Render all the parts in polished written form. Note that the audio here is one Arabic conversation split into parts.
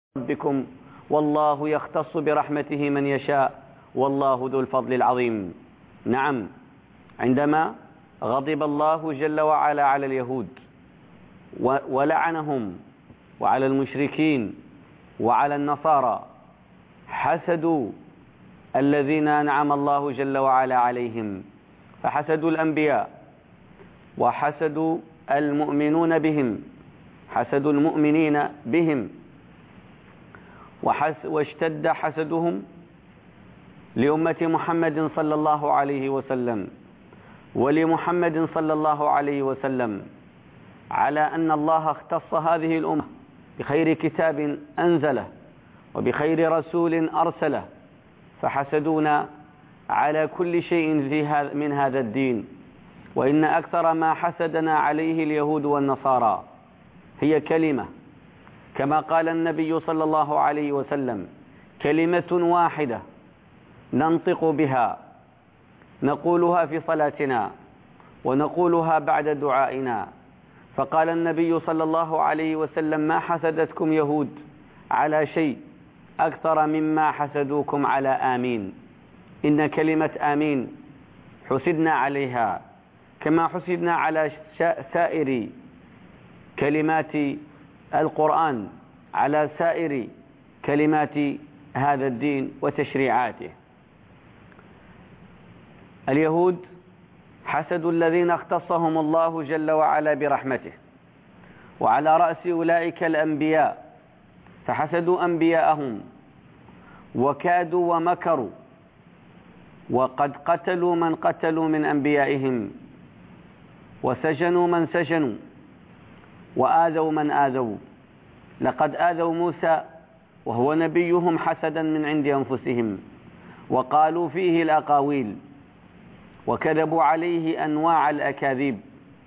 ربكم والله يختص برحمته من يشاء والله ذو الفضل العظيم. نعم، عندما غضب الله جل وعلا على اليهود ولعنهم وعلى المشركين وعلى النصارى، حسدوا الذين أنعم الله جل وعلا عليهم، فحسدوا الأنبياء وحسدوا المؤمنون بهم، حسدوا المؤمنين بهم، واشتد حسدهم لأمة محمد صلى الله عليه وسلم ولمحمد صلى الله عليه وسلم، على أن الله اختص هذه الأمة بخير كتاب أنزله وبخير رسول أرسله، فحسدونا على كل شيء من هذا الدين. وإن أكثر ما حسدنا عليه اليهود والنصارى هي كلمة، كما قال النبي صلى الله عليه وسلم: كلمة واحدة ننطق بها نقولها في صلاتنا ونقولها بعد دعائنا. فقال النبي صلى الله عليه وسلم: ما حسدتكم يهود على شيء أكثر مما حسدوكم على آمين. إن كلمة آمين حسدنا عليها كما حسدنا على سائر كلمات القرآن، على سائر كلمات هذا الدين وتشريعاته. اليهود حسدوا الذين اختصهم الله جل وعلا برحمته، وعلى رأس أولئك الأنبياء، فحسدوا أنبياءهم وكادوا ومكروا، وقد قتلوا من قتلوا من أنبيائهم، وسجنوا من سجنوا، وآذوا من آذوا. لقد آذوا موسى وهو نبيهم حسدا من عند أنفسهم، وقالوا فيه الأقاويل، وكذبوا عليه أنواع الأكاذيب،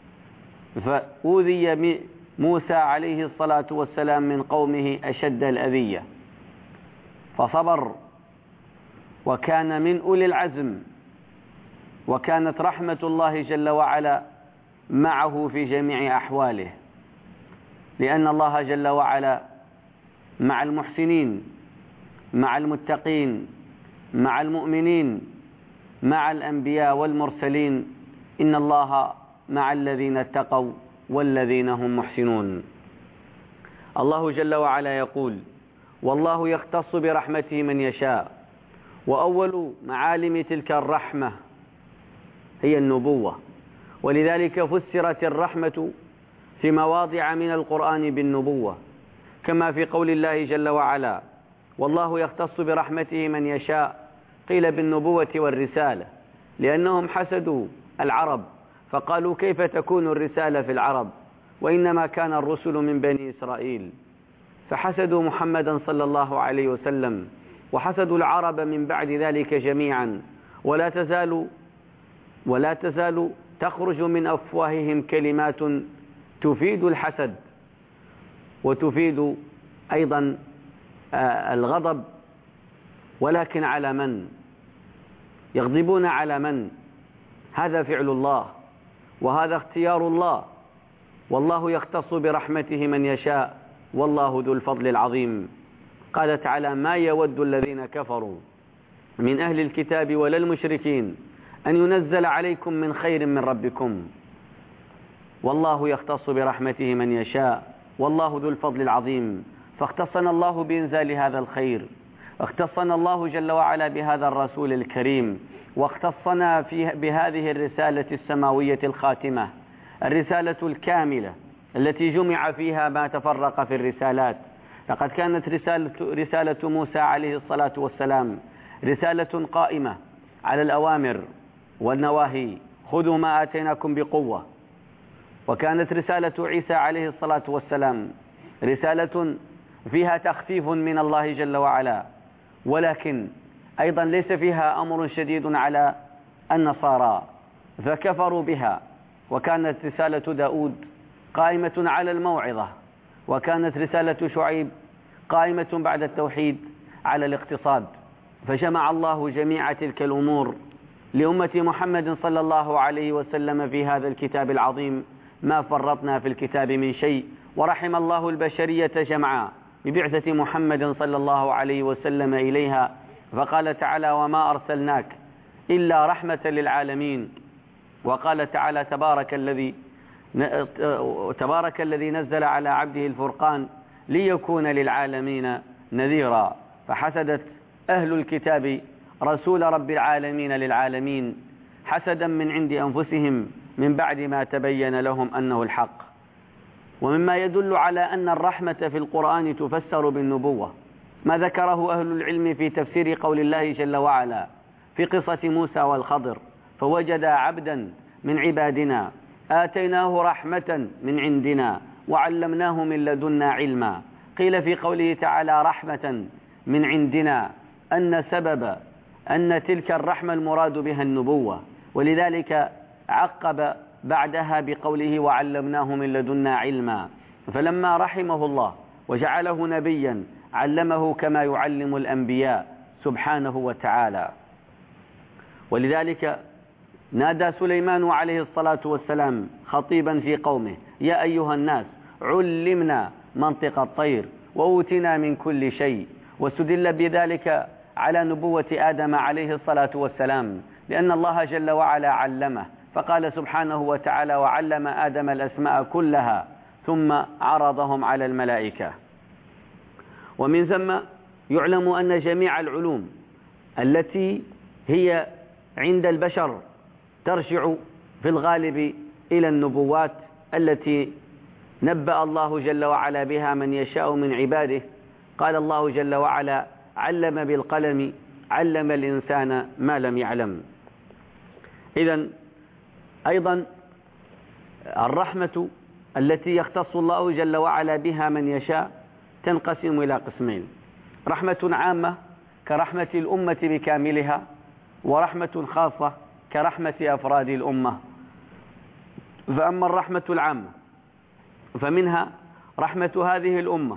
فأوذي موسى عليه الصلاة والسلام من قومه أشد الأذية، فصبر وكان من أولي العزم، وكانت رحمة الله جل وعلا معه في جميع أحواله، لأن الله جل وعلا مع المحسنين، مع المتقين، مع المؤمنين، مع الأنبياء والمرسلين. إن الله مع الذين اتقوا والذين هم محسنون. الله جل وعلا يقول: والله يختص برحمته من يشاء. وأول معالم تلك الرحمة هي النبوة، ولذلك فسرت الرحمة في مواضع من القرآن بالنبوة، كما في قول الله جل وعلا: والله يختص برحمته من يشاء، قيل بالنبوة والرسالة، لأنهم حسدوا العرب فقالوا: كيف تكون الرسالة في العرب وإنما كان الرسل من بني إسرائيل، فحسدوا محمدا صلى الله عليه وسلم، وحسدوا العرب من بعد ذلك جميعا، ولا تزال تخرج من أفواههم كلمات تفيد الحسد وتفيد أيضا الغضب، ولكن على من؟ يغضبون على من؟ هذا فعل الله وهذا اختيار الله، والله يختص برحمته من يشاء والله ذو الفضل العظيم. قال تعالى: ما يود الذين كفروا من أهل الكتاب ولا المشركين أن ينزل عليكم من خير من ربكم والله يختص برحمته من يشاء والله ذو الفضل العظيم. فاختصنا الله بإنزال هذا الخير، اختصنا الله جل وعلا بهذا الرسول الكريم، واختصنا بهذه الرسالة السماوية الخاتمة، الرسالة الكاملة التي جمع فيها ما تفرق في الرسالات. لقد كانت رسالة موسى عليه الصلاة والسلام رسالة قائمة على الأوامر والنواهي، خذوا ما آتيناكم بقوة. وكانت رسالة عيسى عليه الصلاة والسلام رسالة فيها تخفيف من الله جل وعلا، ولكن أيضا ليس فيها أمر شديد على النصارى فكفروا بها. وكانت رسالة داود قائمة على الموعظة، وكانت رسالة شعيب قائمة بعد التوحيد على الاقتصاد. فجمع الله جميع تلك الأمور لأمة محمد صلى الله عليه وسلم في هذا الكتاب العظيم، ما فرطنا في الكتاب من شيء. ورحم الله البشرية جمعاء، ببعثة محمد صلى الله عليه وسلم إليها، فقال تعالى: وما أرسلناك إلا رحمة للعالمين. وقال تعالى: تبارك الذي نزل على عبده الفرقان ليكون للعالمين نذيرا. فحسدت أهل الكتاب رسول رب العالمين للعالمين حسدا من عند أنفسهم من بعد ما تبين لهم أنه الحق. ومما يدل على أن الرحمة في القرآن تفسر بالنبوة ما ذكره أهل العلم في تفسير قول الله جل وعلا في قصة موسى والخضر: فوجد عبدا من عبادنا آتيناه رحمة من عندنا وعلمناه من لدنا علما. قيل في قوله تعالى رحمة من عندنا أن تلك الرحمة المراد بها النبوة، ولذلك عقب بعدها بقوله وعلمناه من لدنا علما. فلما رحمه الله وجعله نبيا علمه كما يعلم الأنبياء سبحانه وتعالى. ولذلك نادى سليمان عليه الصلاة والسلام خطيبا في قومه: يا أيها الناس علمنا منطق الطير وأوتنا من كل شيء. واستدل بذلك على نبوة آدم عليه الصلاة والسلام، لأن الله جل وعلا علمه، فقال سبحانه وتعالى: وعلم آدم الأسماء كلها ثم عرضهم على الملائكة. ومن ثم يعلم أن جميع العلوم التي هي عند البشر ترجع في الغالب إلى النبوات التي نبأ الله جل وعلا بها من يشاء من عباده. قال الله جل وعلا: علم بالقلم علم الإنسان ما لم يعلم. إذن أيضا الرحمة التي يختص الله جل وعلا بها من يشاء تنقسم إلى قسمين: رحمة عامة كرحمة الأمة بكاملها، ورحمة خاصة كرحمة أفراد الأمة. فأما الرحمة العامة فمنها رحمة هذه الأمة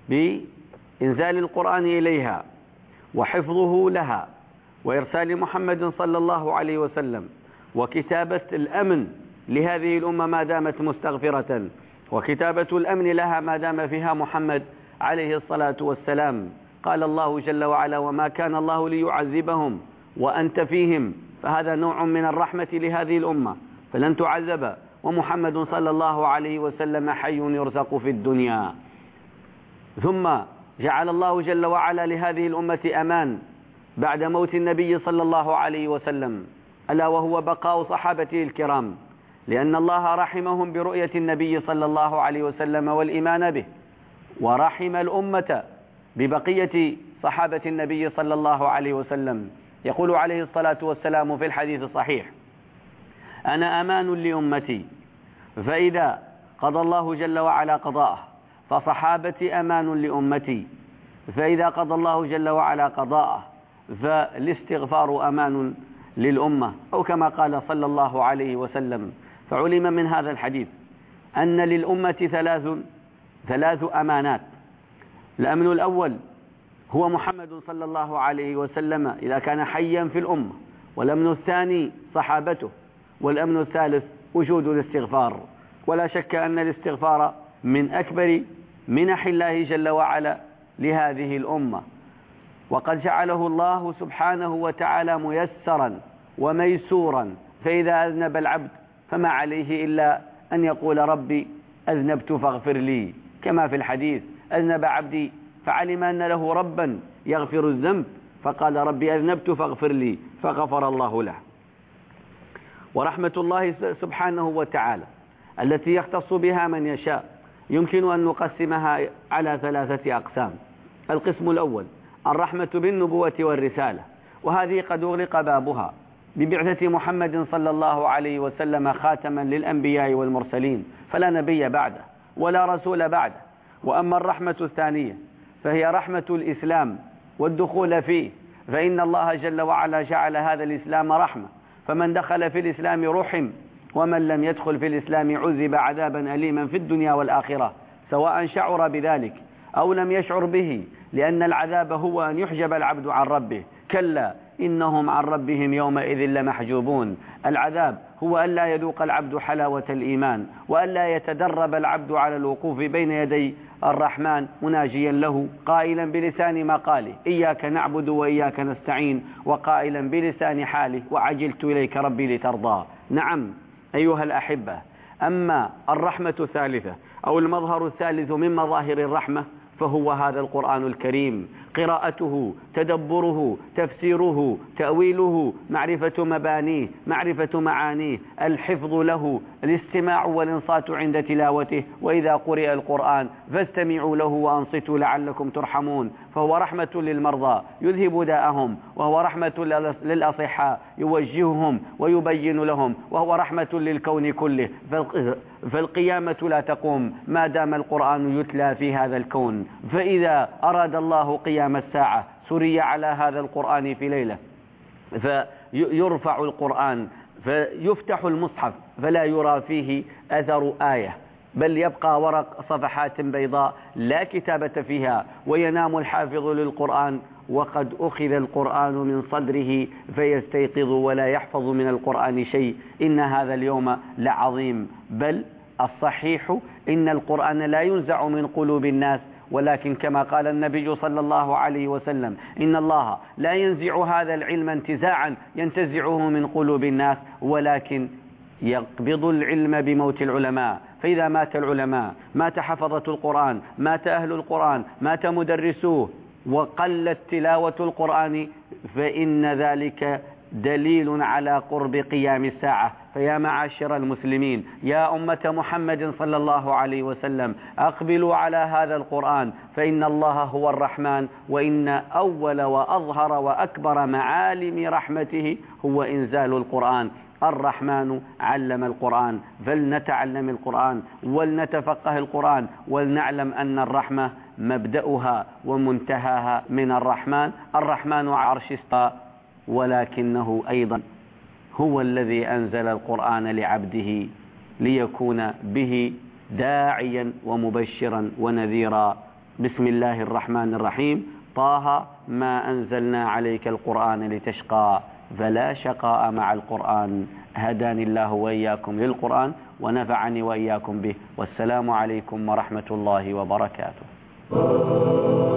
بإنزال القرآن إليها وحفظه لها وإرسال محمد صلى الله عليه وسلم وكتابة الأمن لهذه الأمة ما دامت مستغفرة، وكتابة الأمن لها ما دام فيها محمد عليه الصلاة والسلام. قال الله جل وعلا: وما كان الله ليعذبهم وأنت فيهم. فهذا نوع من الرحمة لهذه الأمة، فلن تعذب ومحمد صلى الله عليه وسلم حي يرزق في الدنيا. ثم جعل الله جل وعلا لهذه الأمة أمان بعد موت النبي صلى الله عليه وسلم، ألا وهو بقاء صحابته الكرام، لأن الله رحمهم برؤية النبي صلى الله عليه وسلم والإيمان به، ورحم الأمة ببقية صحابة النبي صلى الله عليه وسلم. يقول عليه الصلاة والسلام في الحديث الصحيح: أنا أمان لأمتي، فإذا قضى الله جل وعلا قضاءه فصحابتي أمان لأمتي، فإذا قضى الله جل وعلا قضاءه فالاستغفار أمان للأمة، أو كما قال صلى الله عليه وسلم. فعلم من هذا الحديث أن للأمة ثلاث أمانات: الأمن الأول هو محمد صلى الله عليه وسلم إذا كان حيا في الأمة، والأمن الثاني صحابته، والأمن الثالث وجود الاستغفار. ولا شك أن الاستغفار من أكبر منح الله جل وعلا لهذه الأمة، وقد جعله الله سبحانه وتعالى ميسرا وميسورا. فإذا أذنب العبد فما عليه إلا أن يقول: ربي أذنبت فاغفر لي، كما في الحديث: أذنب عبدي فعلم أن له ربا يغفر الذنب فقال: ربي أذنبت فاغفر لي، فغفر الله له. ورحمة الله سبحانه وتعالى التي يختص بها من يشاء يمكن أن نقسمها على 3 أقسام. القسم الأول الرحمة بالنبوة والرسالة، وهذه قد أغلق بابها ببعثة محمد صلى الله عليه وسلم خاتما للأنبياء والمرسلين، فلا نبي بعده ولا رسول بعده. وأما الرحمة الثانية فهي رحمة الإسلام والدخول فيه، فإن الله جل وعلا جعل هذا الإسلام رحمة، فمن دخل في الإسلام رحم، ومن لم يدخل في الإسلام عذب عذابا أليما في الدنيا والآخرة، سواء شعر بذلك أو لم يشعر به، لأن العذاب هو أن يحجب العبد عن ربه. كلا إنهم عن ربهم يومئذ لمحجوبون. العذاب هو ألا يذوق العبد حلاوة الإيمان، وألا يتدرب العبد على الوقوف بين يدي الرحمن مناجيا له قائلا بلسان مقاله إياك نعبد وإياك نستعين، وقائلا بلسان حاله وعجلت إليك ربي لترضى. نعم أيها الأحبة، أما الرحمة الثالثة أو المظهر الثالث من مظاهر الرحمة فهو هذا القرآن الكريم، قراءته، تدبره، تفسيره، تأويله، معرفة مبانيه، معرفة معانيه، الحفظ له، الاستماع والانصات عند تلاوته، وإذا قرئ القرآن فاستمعوا له وأنصتوا لعلكم ترحمون. فهو رحمة للمرضى يذهب داءهم، وهو رحمة للأصحاء يوجههم ويبين لهم، وهو رحمة للكون كله. فالقيامة لا تقوم ما دام القرآن يتلى في هذا الكون، فإذا أراد الله قيام الساعة سري على هذا القرآن في ليلة، فيرفع القرآن فيفتح المصحف فلا يرى فيه أثر آية، بل يبقى ورق صفحات بيضاء لا كتابة فيها، وينام الحافظ للقرآن وقد أخذ القرآن من صدره فيستيقظ ولا يحفظ من القرآن شيء. إن هذا اليوم لعظيم، بل الصحيح إن القرآن لا ينزع من قلوب الناس، ولكن كما قال النبي صلى الله عليه وسلم إن الله لا ينزع هذا العلم انتزاعا ينتزعه من قلوب الناس، ولكن يقبض العلم بموت العلماء. فإذا مات العلماء، مات حفظة القرآن، مات أهل القرآن، مات مدرسوه، وقلت تلاوة القرآن، فإن ذلك دليل على قرب قيام الساعة. فيا معاشر المسلمين، يا أمة محمد صلى الله عليه وسلم، أقبلوا على هذا القرآن، فإن الله هو الرحمن، وإن أول وأظهر وأكبر معالم رحمته هو إنزال القرآن. الرحمن علم القرآن، فلنتعلم القرآن ولنتفقه القرآن، ولنعلم أن الرحمة مبدأها ومنتهاها من الرحمن. الرحمن عرش استوى، ولكنه أيضا هو الذي أنزل القرآن لعبده ليكون به داعيا ومبشرا ونذيرا. بسم الله الرحمن الرحيم. طه ما أنزلنا عليك القرآن لتشقى، فلا شقاء مع القرآن. هداني الله وإياكم للقرآن ونفعني وإياكم به، والسلام عليكم ورحمة الله وبركاته.